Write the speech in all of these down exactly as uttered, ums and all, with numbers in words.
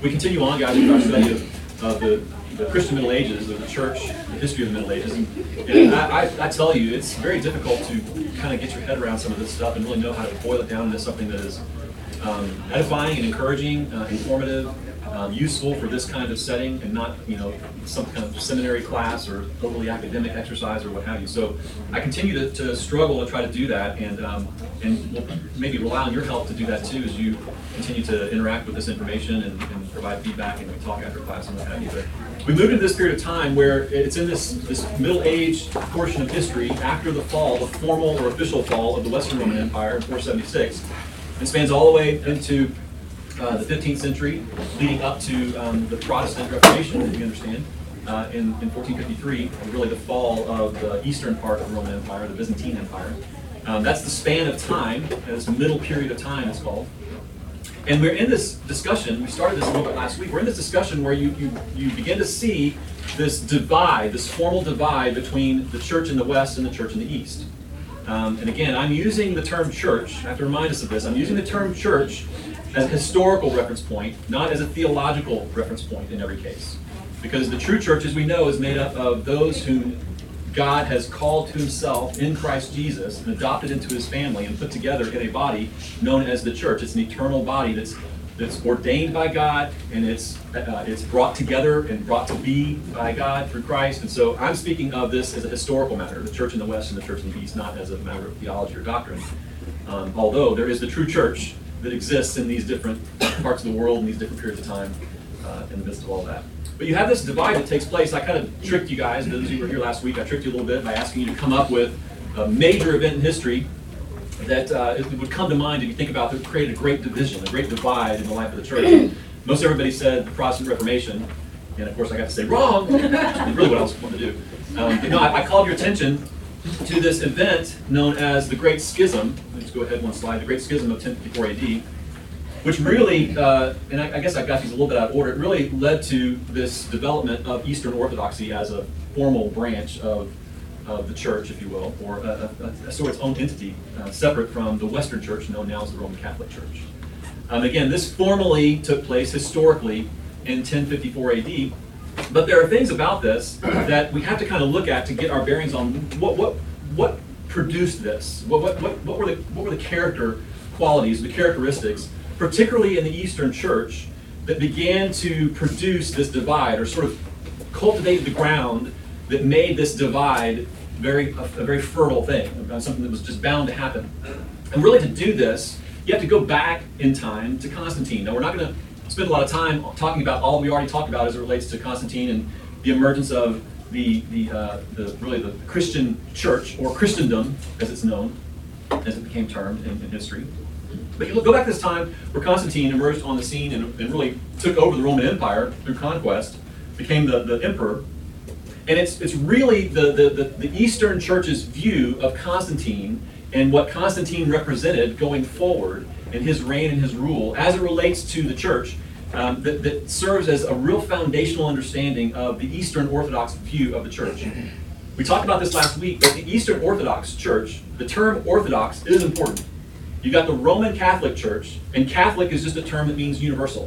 we continue on, guys, with our study of, of the, the Christian Middle Ages, of the church, the history of the Middle Ages. And, and I, I, I tell you, it's very difficult to kind of get your head around some of this stuff and really know how to boil it down into something that is um, edifying and encouraging, uh, informative, um, useful for this kind of setting, and not, you know, some kind of seminary class or overly academic exercise or what have you. So I continue to, to struggle to try to do that, and um, and we'll maybe rely on your help to do that too as you continue to interact with this information and, and provide feedback, and we talk after class and what have you. But we moved into this period of time where it's in this, this Middle Age portion of history after the fall, the formal or official fall of the Western Roman Empire in four seventy-six. It spans all the way into uh, the fifteenth century, leading up to um, the Protestant Reformation, as you understand, uh, in, in fourteen fifty-three, really the fall of the eastern part of the Roman Empire, the Byzantine Empire. Um, that's the span of time, this middle period of time it's called. And we're in this discussion, we started this a little bit last week, we're in this discussion where you, you, you begin to see this divide, this formal divide between the church in the West and the church in the East. Um, and again, I'm using the term church, I have to remind us of this, I'm using the term church as a historical reference point, not as a theological reference point in every case. Because the true church, as we know, is made up of those whom God has called to himself in Christ Jesus and adopted into his family and put together in a body known as the church. It's an eternal body that's that's ordained by God, and it's uh, it's brought together and brought to be by God through Christ. And so I'm speaking of this as a historical matter, the church in the West and the church in the East, not as a matter of theology or doctrine. Um, although there is the true church that exists in these different parts of the world in these different periods of time uh, in the midst of all that. But you have this divide that takes place. I kind of tricked you guys, those of you who were here last week, I tricked you a little bit by asking you to come up with a major event in history that uh, it would come to mind if you think about that created a great division, a great divide in the life of the church. Most everybody said the Protestant Reformation, and of course I got to say wrong, which is really what I was wanting to do. Um, you know, I, I called your attention to this event known as the Great Schism. Let's go ahead one slide, the Great Schism of ten fifty-four A D. Which really, uh, and I, I guess I got these a little bit out of order, it really led to this development of Eastern Orthodoxy as a formal branch of, of the church, if you will, or a, a, a sort of its own entity, uh, separate from the Western Church known now as the Roman Catholic Church. Um, again, this formally took place historically in ten fifty-four A D, but there are things about this that we have to kind of look at to get our bearings on what what what produced this, what what what, what were the what were the character qualities, the characteristics, particularly in the Eastern Church, that began to produce this divide, or sort of cultivated the ground that made this divide very a, a very fertile thing, something that was just bound to happen. And really to do this, you have to go back in time to Constantine. Now we're not going to spend a lot of time talking about all we already talked about as it relates to Constantine and the emergence of the, the, uh, the really the Christian church, or Christendom as it's known, as it became termed in, in history. But you look, go back to this time where Constantine emerged on the scene and, and really took over the Roman Empire through conquest, became the, the emperor. And it's it's really the, the, the, the Eastern Church's view of Constantine and what Constantine represented going forward in his reign and his rule as it relates to the church um, that, that serves as a real foundational understanding of the Eastern Orthodox view of the church. We talked about this last week, but the Eastern Orthodox Church, the term Orthodox is important. You got the Roman Catholic Church, and Catholic is just a term that means universal.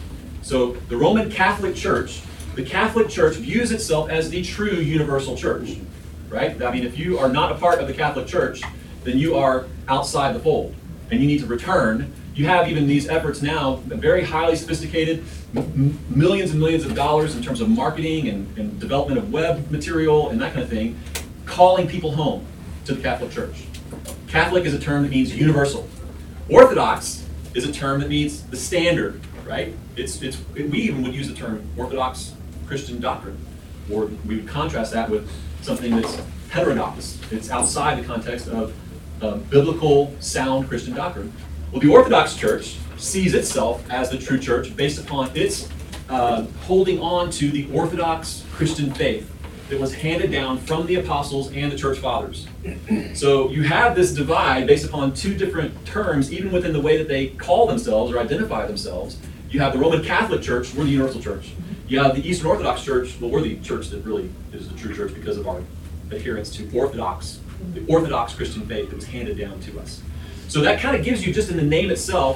So the Roman Catholic Church, the Catholic Church views itself as the true universal church, right? I mean, if you are not a part of the Catholic Church, then you are outside the fold, and you need to return. You have even these efforts now, very highly sophisticated, m- millions and millions of dollars in terms of marketing and, and development of web material and that kind of thing, calling people home to the Catholic Church. Catholic is a term that means universal. Orthodox is a term that means the standard, right? It's it's it, we even would use the term Orthodox Christian doctrine, or we would contrast that with something that's heterodox. It's outside the context of uh, biblical, sound Christian doctrine. Well, the Orthodox Church sees itself as the true church based upon its uh, holding on to the Orthodox Christian faith that was handed down from the apostles and the church fathers. So you have this divide based upon two different terms, even within the way that they call themselves or identify themselves. You have the Roman Catholic Church, we're the universal church. You have the Eastern Orthodox Church, well, we're the church that really is the true church because of our adherence to Orthodox, the Orthodox Christian faith that was handed down to us. So that kind of gives you, just in the name itself,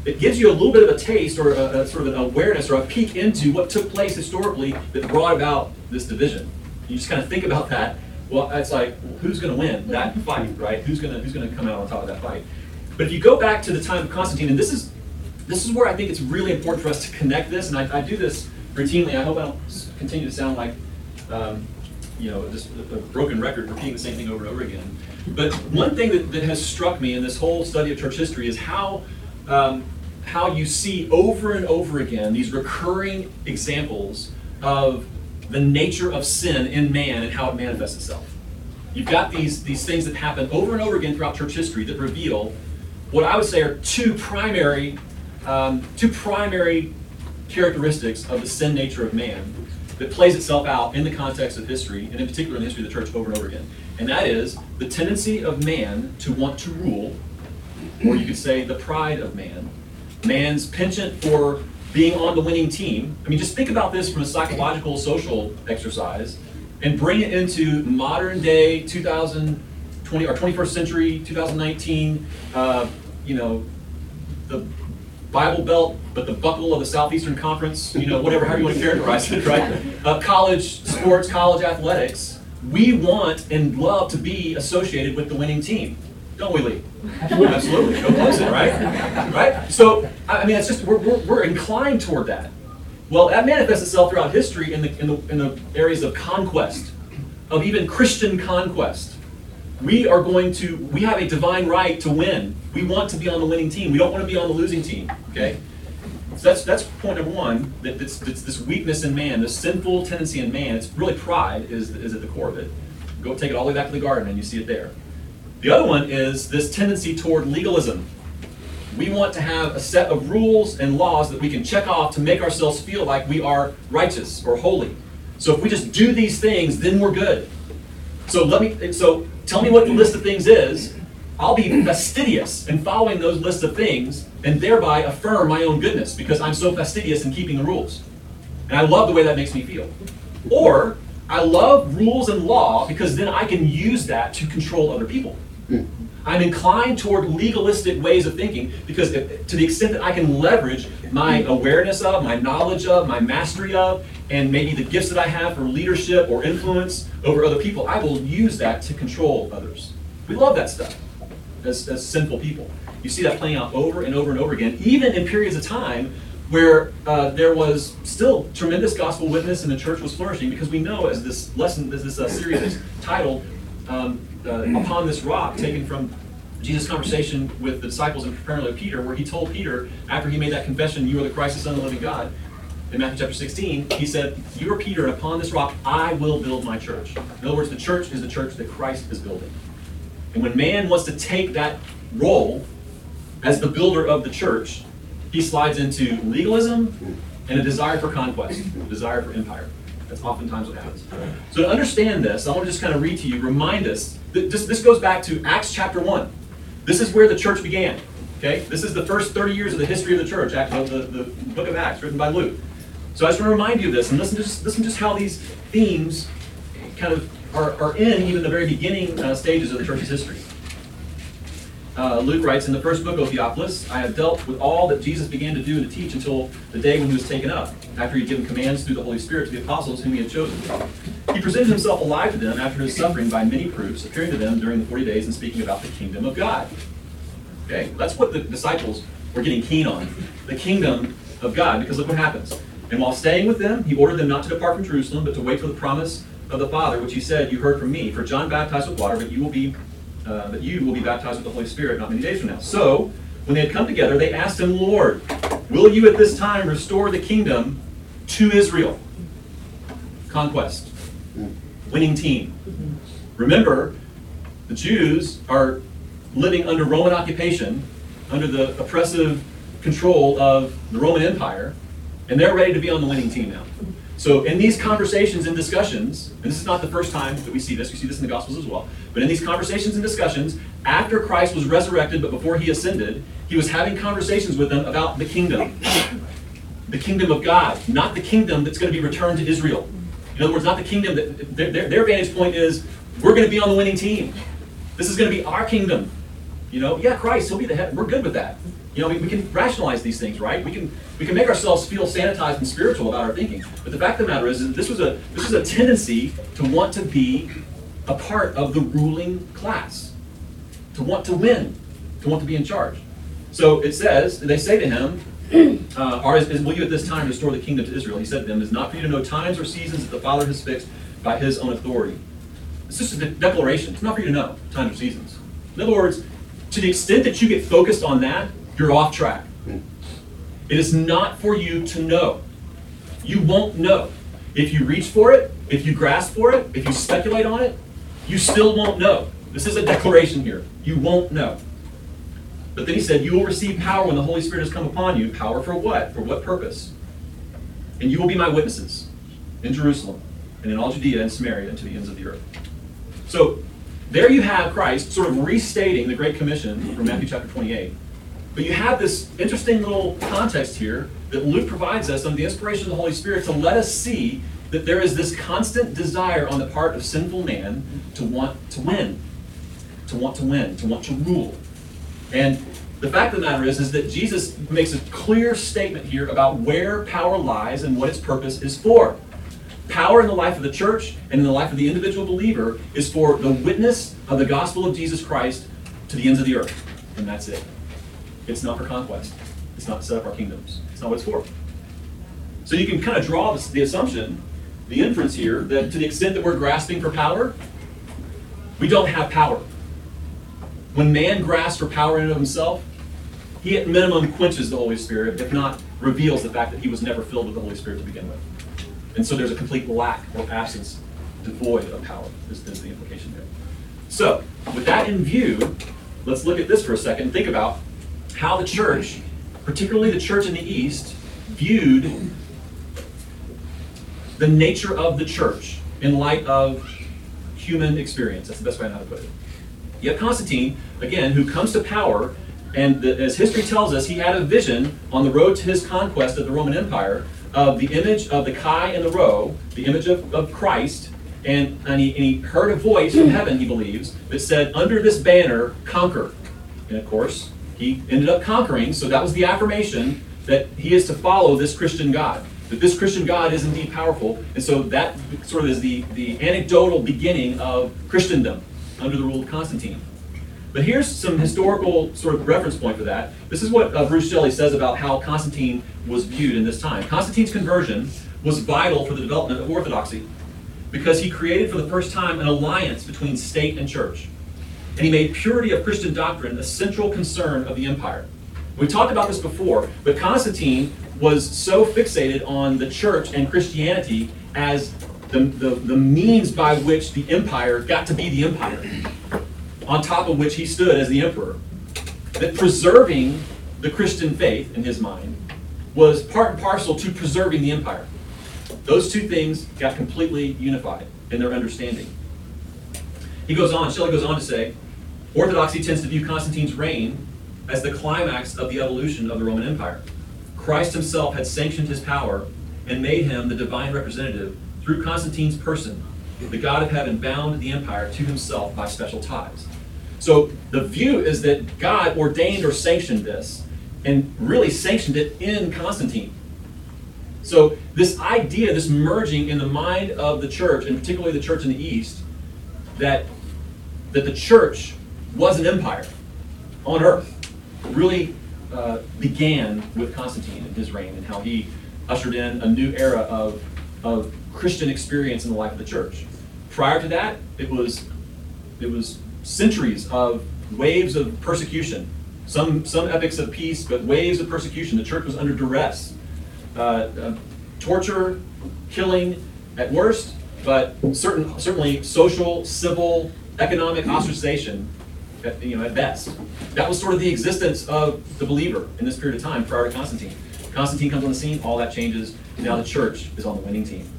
it gives you a little bit of a taste or a, a sort of an awareness or a peek into what took place historically that brought about this division. You just kind of think about that. Well, it's like, who's going to win that fight, right? Who's going to who's going to come out on top of that fight? But if you go back to the time of Constantine, and this is this is where I think it's really important for us to connect this, and I, I do this routinely. I hope I don't continue to sound like um, you know just a, a broken record, repeating the same thing over and over again. But one thing that, that has struck me in this whole study of church history is how um, how you see over and over again these recurring examples of the nature of sin in man and how it manifests itself. You've got these, these things that happen over and over again throughout church history that reveal what I would say are two primary, um, two primary characteristics of the sin nature of man that plays itself out in the context of history, and in particular in the history of the church over and over again. And that is the tendency of man to want to rule, or you could say the pride of man, man's penchant for being on the winning team. I mean, just think about this from a psychological, social exercise and bring it into modern day two thousand twenty or twenty-first century, two thousand nineteen, uh, you know, the Bible Belt, but the buckle of the Southeastern Conference, you know, whatever, however you want to characterize it, right? Uh, college sports, college athletics. We want and love to be associated with the winning team. Don't we, Lee? Absolutely. Go close it, right? Right? So, I mean, it's just, we're, we're, we're inclined toward that. Well, that manifests itself throughout history in the, in the, in the areas of conquest, of even Christian conquest. We are going to, we have a divine right to win. We want to be on the winning team. We don't want to be on the losing team, okay? So that's that's point number one, that it's, it's this weakness in man, this sinful tendency in man. It's really pride is, is at the core of it. Go take it all the way back to the garden and you see it there. The other one is this tendency toward legalism. We want to have a set of rules and laws that we can check off to make ourselves feel like we are righteous or holy. So if we just do these things, then we're good. So let me. So tell me what the list of things is. I'll be fastidious in following those lists of things and thereby affirm my own goodness because I'm so fastidious in keeping the rules. And I love the way that makes me feel. Or I love rules and law because then I can use that to control other people. I'm inclined toward legalistic ways of thinking because if, to the extent that I can leverage my awareness of, my knowledge of, my mastery of, and maybe the gifts that I have for leadership or influence over other people, I will use that to control others. We love that stuff as, as sinful people. You see that playing out over and over and over again, even in periods of time where uh, there was still tremendous gospel witness and the church was flourishing, because we know, as this lesson, as this uh, series is titled, um, uh, Upon This Rock, taken from Jesus' conversation with the disciples in primarily Peter, where he told Peter, after he made that confession, you are the Christ, the Son of the living God, in Matthew chapter sixteen, he said, you are Peter, and upon this rock I will build my church. In other words, the church is the church that Christ is building. And when man wants to take that role as the builder of the church, he slides into legalism and a desire for conquest, a desire for empire. That's oftentimes what happens. So to understand this, I want to just kind of read to you, remind us, that this, this goes back to Acts chapter one. This is where the church began. Okay? This is the first thirty years of the history of the church, the, the, the book of Acts, written by Luke. So I just want to remind you of this, and listen to just, listen just how these themes kind of are, are in even the very beginning uh, stages of the church's history. Uh, Luke writes, in the first book, O Theophilus, I have dealt with all that Jesus began to do and to teach until the day when he was taken up, after he had given commands through the Holy Spirit to the apostles whom he had chosen. He presented himself alive to them after his suffering by many proofs, appearing to them during the forty days and speaking about the kingdom of God. Okay, that's what the disciples were getting keen on, the kingdom of God, because look what happens. And while staying with them, he ordered them not to depart from Jerusalem, but to wait for the promise of the Father, which he said, you heard from me. For John baptized with water, but you will be uh, but you will be baptized with the Holy Spirit not many days from now. So, when they had come together, they asked him, Lord, will you at this time restore the kingdom to Israel? Conquest. Winning team. Remember, the Jews are living under Roman occupation, under the oppressive control of the Roman Empire, and they're ready to be on the winning team now. So in these conversations and discussions, and this is not the first time that we see this, we see this in the Gospels as well, but in these conversations and discussions, after Christ was resurrected but before he ascended, he was having conversations with them about the kingdom. The kingdom of God, not the kingdom that's going to be returned to Israel. In other words, not the kingdom that, their, their, their vantage point is, we're going to be on the winning team. This is going to be our kingdom. You know, yeah, Christ, he'll be the head. We're good with that. You know, we, we can rationalize these things, right? We can we can make ourselves feel sanitized and spiritual about our thinking. But the fact of the matter is, is this was a this was a tendency to want to be a part of the ruling class, to want to win, to want to be in charge. So it says, they say to him, uh, or is, is, will you at this time restore the kingdom to Israel? He said to them, it is not for you to know times or seasons that the Father has fixed by his own authority. It's just a de- declaration. It's not for you to know times or seasons. In other words, to the extent that you get focused on that, you're off track. It is not for you to know. You won't know. If you reach for it, if you grasp for it, if you speculate on it, you still won't know. This is a declaration here. You won't know. But then he said, you will receive power when the Holy Spirit has come upon you. Power for what? For what purpose? And you will be my witnesses in Jerusalem and in all Judea and Samaria and to the ends of the earth. So there you have Christ sort of restating the Great Commission from Matthew chapter twenty-eight. But you have this interesting little context here that Luke provides us under the inspiration of the Holy Spirit to let us see that there is this constant desire on the part of sinful man to want to win, to want to win, to want to rule. And the fact of the matter is, is that Jesus makes a clear statement here about where power lies and what its purpose is for. Power in the life of the church and in the life of the individual believer is for the witness of the gospel of Jesus Christ to the ends of the earth. And that's it. It's not for conquest. It's not to set up our kingdoms. It's not what it's for. So you can kind of draw this, the assumption, the inference here, that to the extent that we're grasping for power, we don't have power. When man grasps for power in and of himself, he at minimum quenches the Holy Spirit, if not reveals the fact that he was never filled with the Holy Spirit to begin with. And so there's a complete lack or absence, devoid of power, is, is the implication there. So, with that in view, let's look at this for a second and think about how the church, particularly the church in the East, viewed the nature of the church in light of human experience. That's the best way I know how to put it. You have Constantine, again, who comes to power, and the, as history tells us, he had a vision on the road to his conquest of the Roman Empire of the image of the Chi and the Rho, the image of, of Christ, and, and, he, and he heard a voice from heaven, he believes, that said, under this banner, conquer. And of course, he ended up conquering, so that was the affirmation that he is to follow this Christian God, that this Christian God is indeed powerful, and so that sort of is the, the anecdotal beginning of Christendom under the rule of Constantine. But here's some historical sort of reference point for that. This is what uh, Bruce Shelley says about how Constantine was viewed in this time. Constantine's conversion was vital for the development of orthodoxy because he created for the first time an alliance between state and church. And he made purity of Christian doctrine a central concern of the empire. We talked about this before, but Constantine was so fixated on the church and Christianity as the, the, the means by which the empire got to be the empire, on top of which he stood as the emperor, that preserving the Christian faith, in his mind, was part and parcel to preserving the empire. Those two things got completely unified in their understanding. He goes on, Shelley goes on to say, Orthodoxy tends to view Constantine's reign as the climax of the evolution of the Roman Empire. Christ himself had sanctioned his power and made him the divine representative through Constantine's person. The God of heaven bound the empire to himself by special ties. So the view is that God ordained or sanctioned this, and really sanctioned it in Constantine. So this idea, this merging in the mind of the church, and particularly the church in the East, that, that the church was an empire on earth, really uh, began with Constantine and his reign, and how he ushered in a new era of, of Christian experience in the life of the church. Prior to that, it was it was centuries of waves of persecution. Some some epics of peace, but waves of persecution. The church was under duress, uh, uh, torture, killing at worst, but certain certainly social, civil, economic ostracization, at, you know, at best. That was sort of the existence of the believer in this period of time prior to Constantine. Constantine comes on the scene, all that changes. Now the church is on the winning team.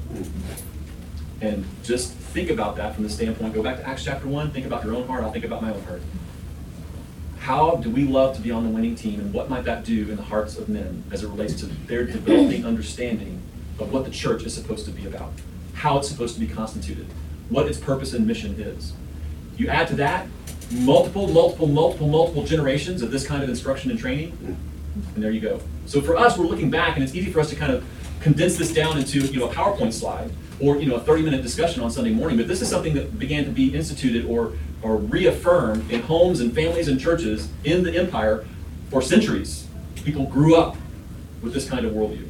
And just think about that from the standpoint, go back to Acts chapter one, think about your own heart, I'll think about my own heart. How do we love to be on the winning team, and what might that do in the hearts of men as it relates to their developing understanding of what the church is supposed to be about, how it's supposed to be constituted, what its purpose and mission is. You add to that multiple, multiple, multiple, multiple generations of this kind of instruction and training, And there you go. So for us, we're looking back, and it's easy for us to kind of condense this down into, you know, a PowerPoint slide or, you know, a thirty-minute discussion on Sunday morning. But this is something that began to be instituted or, or reaffirmed in homes and families and churches in the empire for centuries. People grew up with this kind of worldview.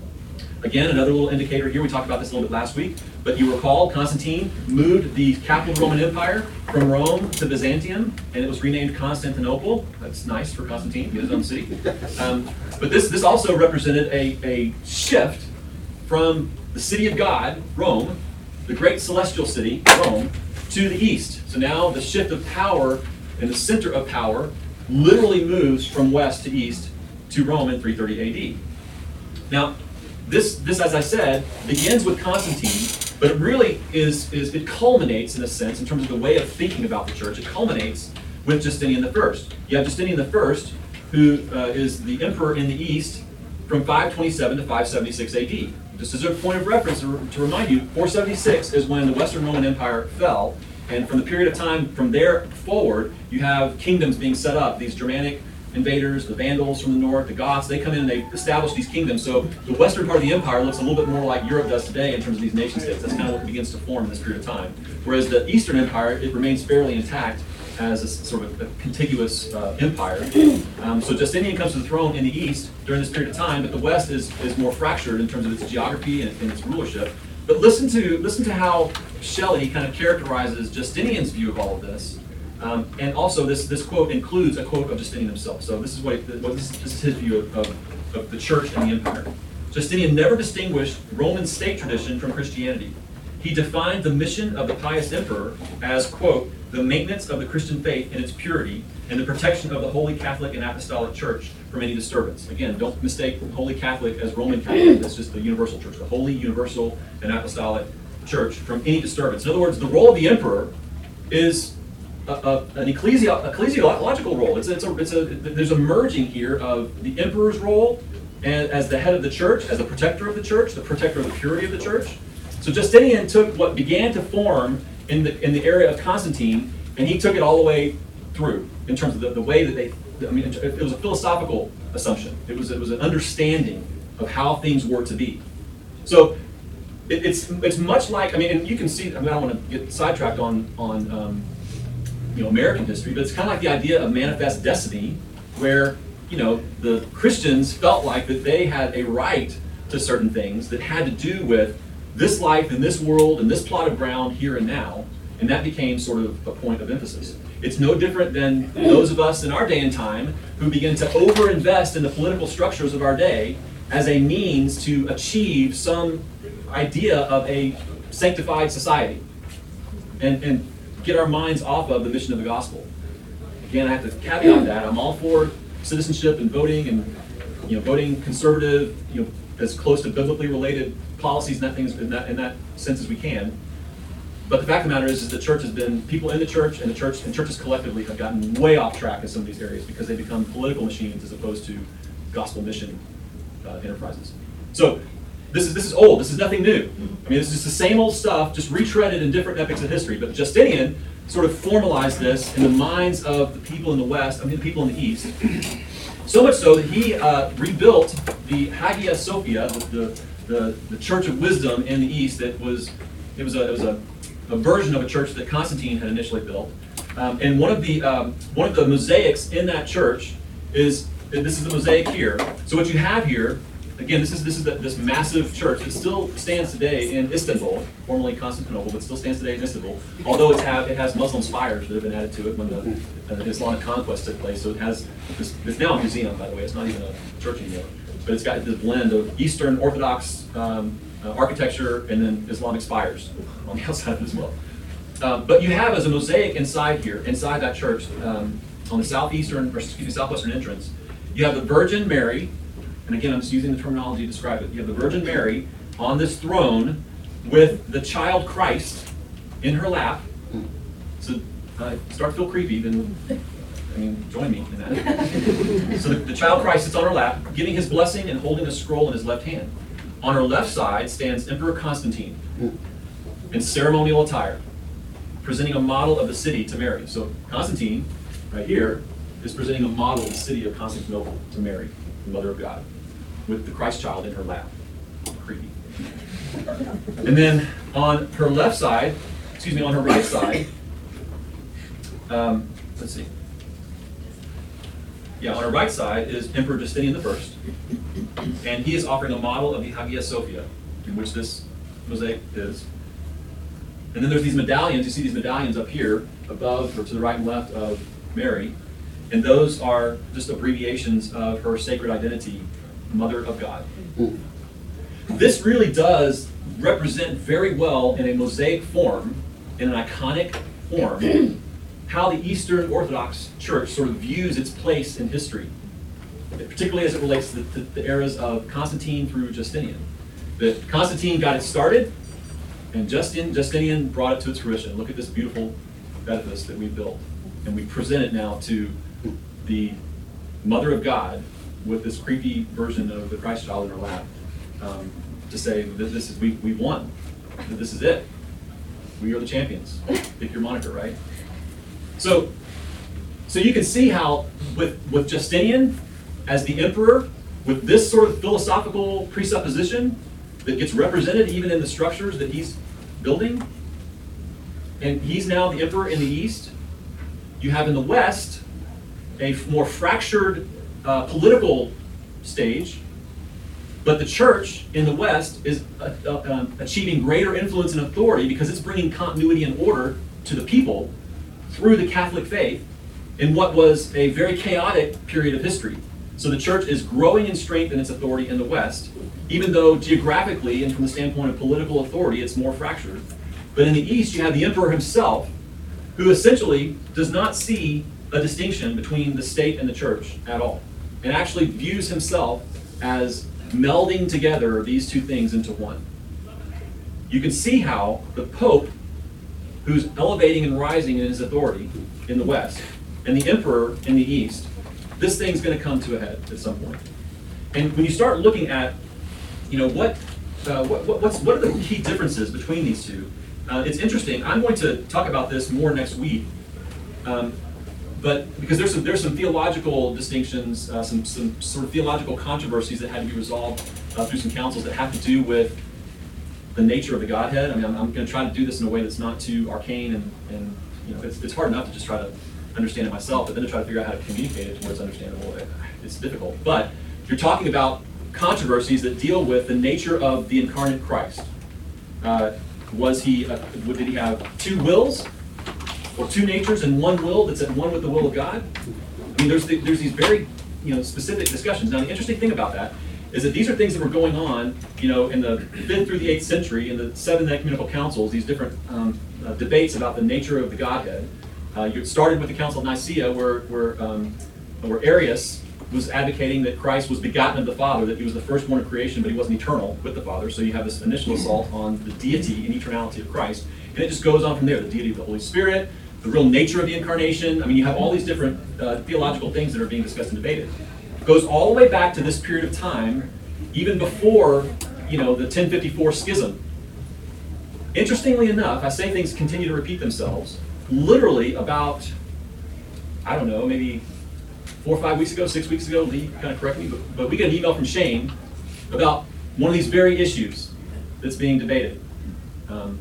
Again, another little indicator here, we talked about this a little bit last week, but you recall Constantine moved the capital of the Roman Empire from Rome to Byzantium, and it was renamed Constantinople. That's nice for Constantine, he had his own city. Um, but this, this also represented a, a shift from the city of God, Rome, the great celestial city, Rome, to the east. So now the shift of power and the center of power literally moves from west to east to Rome in three thirty A D. Now, this, this, as I said, begins with Constantine, but it really is, is, it culminates, in a sense, in terms of the way of thinking about the church, it culminates with Justinian the First. You have Justinian the First, who uh, is the emperor in the east from five twenty-seven to five seventy-six A D. Just as a point of reference, to, to remind you, four seventy-six is when the Western Roman Empire fell, and from the period of time from there forward, you have kingdoms being set up, these Germanic invaders, the Vandals from the north, the Goths, they come in and they establish these kingdoms. So the western part of the empire looks a little bit more like Europe does today in terms of these nation states. That's kind of what begins to form in this period of time. Whereas the Eastern Empire, it remains fairly intact as a sort of a contiguous uh, empire. Um, so Justinian comes to the throne in the east during this period of time, but the west is, is more fractured in terms of its geography and, and its rulership. But listen to, listen to how Shelley kind of characterizes Justinian's view of all of this. Um, and also, this, this quote includes a quote of Justinian himself. So this is what, what this, this is his view of, of, of the church and the empire. Justinian never distinguished Roman state tradition from Christianity. He defined the mission of the pious emperor as, quote, the maintenance of the Christian faith in its purity and the protection of the Holy Catholic and Apostolic Church from any disturbance. Again, don't mistake Holy Catholic as Roman Catholic. That's just the universal church, the Holy, Universal, and Apostolic Church from any disturbance. In other words, the role of the emperor is A, a, an ecclesio- ecclesiological role. It's, it's a, it's a, there's a merging here of the emperor's role and, as the head of the church, as the protector of the church, the protector of the purity of the church. So Justinian took what began to form in the in the area of Constantine, and he took it all the way through in terms of the, the way that they. I mean, it, it was a philosophical assumption. It was it was an understanding of how things were to be. So it, it's it's much like I mean, and you can see. I mean, I don't want to get sidetracked on on. Um, you know, American history, but it's kind of like the idea of manifest destiny, where, you know, the Christians felt like that they had a right to certain things that had to do with this life and this world and this plot of ground here and now, and that became sort of a point of emphasis. It's no different than those of us in our day and time who begin to overinvest in the political structures of our day as a means to achieve some idea of a sanctified society. And, and get our minds off of the mission of the gospel. Again, I have to caveat that. I'm all for citizenship and voting and, you know, voting conservative, you know, as close to biblically related policies and that things in that in that sense as we can. But the fact of the matter is, is the church has been, people in the church and the church and churches collectively have gotten way off track in some of these areas because they become political machines as opposed to gospel mission uh, enterprises. So This is this is old. This is nothing new. I mean, this is just the same old stuff, just retreaded in different epochs of history. But Justinian sort of formalized this in the minds of the people in the West, I mean, the people in the East. So much so that he uh, rebuilt the Hagia Sophia, the, the the the Church of Wisdom in the East. That was it was a it was a, a version of a church that Constantine had initially built. Um, and one of the um, one of the mosaics in that church is this is the mosaic here. So what you have here. Again, this is this is the, this massive church that still stands today in Istanbul, formerly Constantinople, but still stands today in Istanbul. Although it's have, it has Muslim spires that have been added to it when the, uh, the Islamic conquest took place. So it has this. It's now a museum, by the way. It's not even a church anymore. But it's got this blend of Eastern Orthodox um, uh, architecture and then Islamic spires on the outside of it as well. Uh, but you have as a mosaic inside here, inside that church, um, on the southeastern, or excuse me, southwestern entrance, you have the Virgin Mary. And again, I'm just using the terminology to describe it. You have the Virgin Mary on this throne with the child Christ in her lap. So uh, start to feel creepy, then, I mean, join me in that. So the, the child Christ sits on her lap, giving his blessing and holding a scroll in his left hand. On her left side stands Emperor Constantine in ceremonial attire, presenting a model of the city to Mary. So Constantine, right here, is presenting a model of the city of Constantinople to Mary. the Mother of God, with the Christ child in her lap. Creepy. And then on her left side, excuse me, on her right side, um, let's see. Yeah, on her right side is Emperor Justinian the First, and he is offering a model of the Hagia Sophia, in which this mosaic is. And then there's these medallions. You see these medallions up here, above or to the right and left of Mary, and those are just abbreviations of her sacred identity, Mother of God. This really does represent very well, in a mosaic form, in an iconic form, how the Eastern Orthodox Church sort of views its place in history, particularly as it relates to the, to the eras of Constantine through Justinian. That Constantine got it started, and Justin, Justinian brought it to its fruition. Look at this beautiful edifice that we built, and we present it now to the Mother of God with this creepy version of the Christ child in her lap, um, to say that this is we we won, that this is it. We are the champions. Pick your moniker, right? So, so you can see how with, with Justinian as the emperor, with this sort of philosophical presupposition that gets represented even in the structures that he's building, and he's now the emperor in the East, you have in the West a more fractured uh, political stage, but the church in the West is uh, uh, um, achieving greater influence and authority because it's bringing continuity and order to the people through the Catholic faith in what was a very chaotic period of history. So the church is growing in strength in its authority in the West, even though geographically and from the standpoint of political authority, it's more fractured. But in the East, you have the emperor himself, who essentially does not see a distinction between the state and the church at all, and actually views himself as melding together these two things into one. You can see how the Pope, who's elevating and rising in his authority in the West, and the emperor in the East, this thing's going to come to a head at some point. And when you start looking at, you know, what, uh, what, what what's what are the key differences between these two? Uh, it's interesting. I'm going to talk about this more next week, um, but because there's some there's some theological distinctions, uh, some some sort of theological controversies that had to be resolved uh, through some councils that have to do with the nature of the Godhead. I mean, I'm, I'm going to try to do this in a way that's not too arcane, and, and you know, it's, it's hard enough to just try to understand it myself, but then to try to figure out how to communicate it to where it's understandable, it, it's difficult. But you're talking about controversies that deal with the nature of the incarnate Christ. Uh, was he, uh, did he have two wills, or two natures and one will that's at one with the will of God? I mean, there's the, there's these very, you know, specific discussions. Now, the interesting thing about that is that these are things that were going on, you know, in the fifth through the eighth century, in the seven ecumenical councils, these different um, uh, debates about the nature of the Godhead. Uh, you started with the Council of Nicaea, where where, um, where Arius was advocating that Christ was begotten of the Father, that he was the firstborn of creation, but he wasn't eternal with the Father. So you have this initial assault on the deity and eternality of Christ, and it just goes on from there. The deity of the Holy Spirit, the real nature of the incarnation. I mean, you have all these different uh, theological things that are being discussed and debated. It goes all the way back to this period of time, even before, you know, the ten fifty-four schism. Interestingly enough, I say things continue to repeat themselves. Literally about, I don't know, maybe four or five weeks ago, six weeks ago, Lee kind of correct me, but, but we get an email from Shane about one of these very issues that's being debated. Um,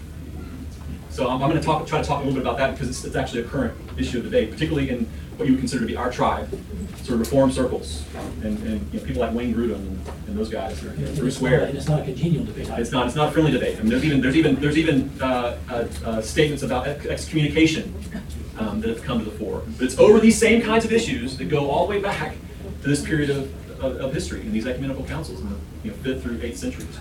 so I'm, I'm going to talk, try to talk a little bit about that because it's, it's actually a current issue of debate, particularly in what you would consider to be our tribe, sort of reform circles, and, and you know, people like Wayne Grudem and, and those guys, or, you know, Bruce Ware. And it's not a congenial debate. It's not. It's not a friendly debate. I mean, there's even there's even there's even uh, uh, uh, statements about ex- excommunication um, that have come to the fore. But it's over these same kinds of issues that go all the way back to this period of, of, of history in these ecumenical councils in the you know, fifth through eighth centuries.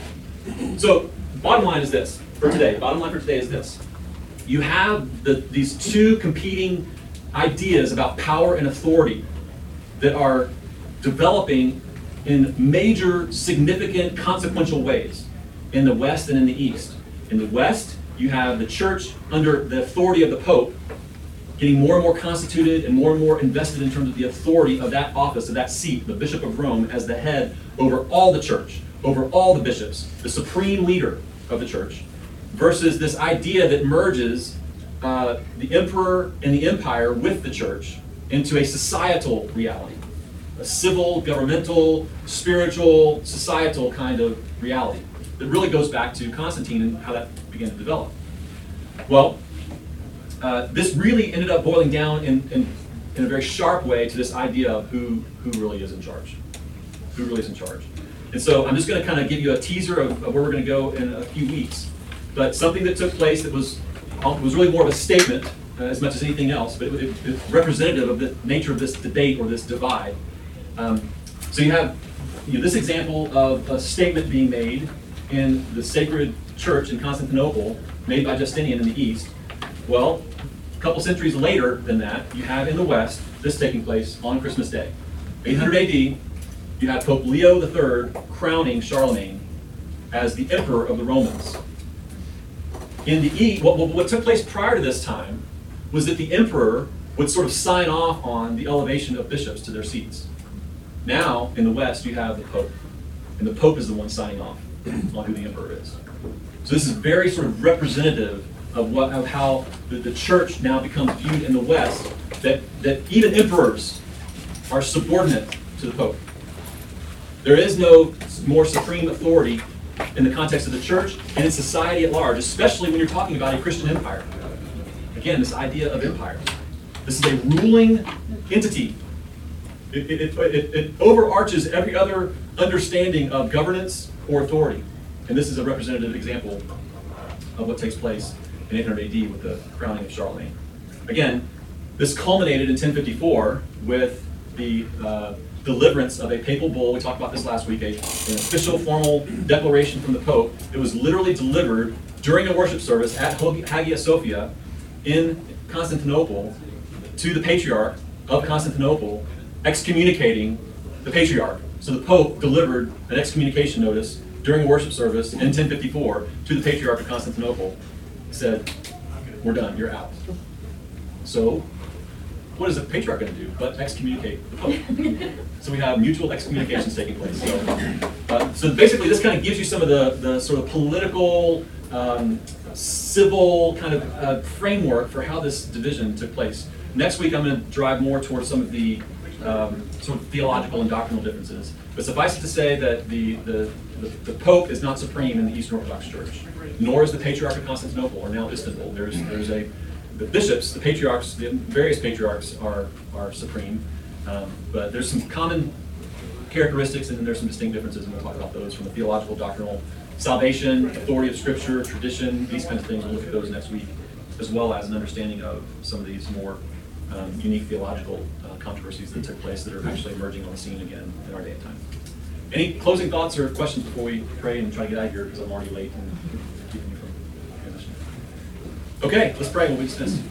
So, bottom line is this for today. Bottom line for today is this: you have the, these two competing ideas about power and authority that are developing in major, significant, consequential ways in the West and in the East. In the West, you have the church under the authority of the Pope getting more and more constituted and more and more invested in terms of the authority of that office, of that seat, the Bishop of Rome, as the head over all the church, over all the bishops, the supreme leader of the church, versus this idea that merges uh, the emperor and the empire with the church into a societal reality. a civil, governmental, spiritual, societal kind of reality. It really goes back to Constantine and how that began to develop. Well, uh, this really ended up boiling down in, in, in a very sharp way to this idea of who, who really is in charge. Who really is in charge. And so I'm just going to kind of give you a teaser of, of where we're going to go in a few weeks. But something that took place that was, was really more of a statement uh, as much as anything else, but it, it, it's representative of the nature of this debate or this divide. Um, so you have you know, this example of a statement being made in the sacred church in Constantinople, made by Justinian in the East. Well, a couple centuries later than that, you have in the West this taking place on Christmas Day. eight hundred A D, you have Pope Leo the Third crowning Charlemagne as the emperor of the Romans. In the East, what, what, what took place prior to this time was that the emperor would sort of sign off on the elevation of bishops to their seats. Now, in the West, you have the Pope, and the Pope is the one signing off on who the emperor is. So this is very sort of representative of what of how the, the church now becomes viewed in the West, that, that even emperors are subordinate to the Pope. There is no more supreme authority in the context of the church and in society at large, especially when you're talking about a Christian empire. Again, this idea of empire. This is a ruling entity. It, it, it, it, it overarches every other understanding of governance or authority. And this is a representative example of what takes place in eight hundred A D with the crowning of Charlemagne. Again, this culminated in ten fifty-four with the uh, deliverance of a papal bull. We talked about this last week, a, an official formal declaration from the Pope. It was literally delivered during a worship service at Hagia Sophia in Constantinople to the Patriarch of Constantinople, excommunicating the Patriarch. So the Pope delivered an excommunication notice during a worship service in ten fifty-four to the Patriarch of Constantinople. He said, we're done, you're out. So, what is the Patriarch going to do but excommunicate the Pope? So we have mutual excommunications taking place. So, uh, so basically this kind of gives you some of the, the sort of political, um, civil kind of uh, framework for how this division took place. Next week I'm going to drive more towards some of the um, sort of theological and doctrinal differences. But suffice it to say that the, the, the, the Pope is not supreme in the Eastern Orthodox Church, nor is the Patriarch of Constantinople, or now Istanbul. There's, there's a, the bishops, the patriarchs, the various patriarchs are, are supreme, um, but there's some common characteristics and then there's some distinct differences, and we'll talk about those from the theological, doctrinal, salvation, authority of Scripture, tradition, these kinds of things. We'll look at those next week, as well as an understanding of some of these more um, unique theological uh, controversies that took place that are actually emerging on the scene again in our day and time. Any closing thoughts or questions before we pray and try to get out of here, because I'm already late and keeping you from transition? Okay, let's pray. We'll be dismissed.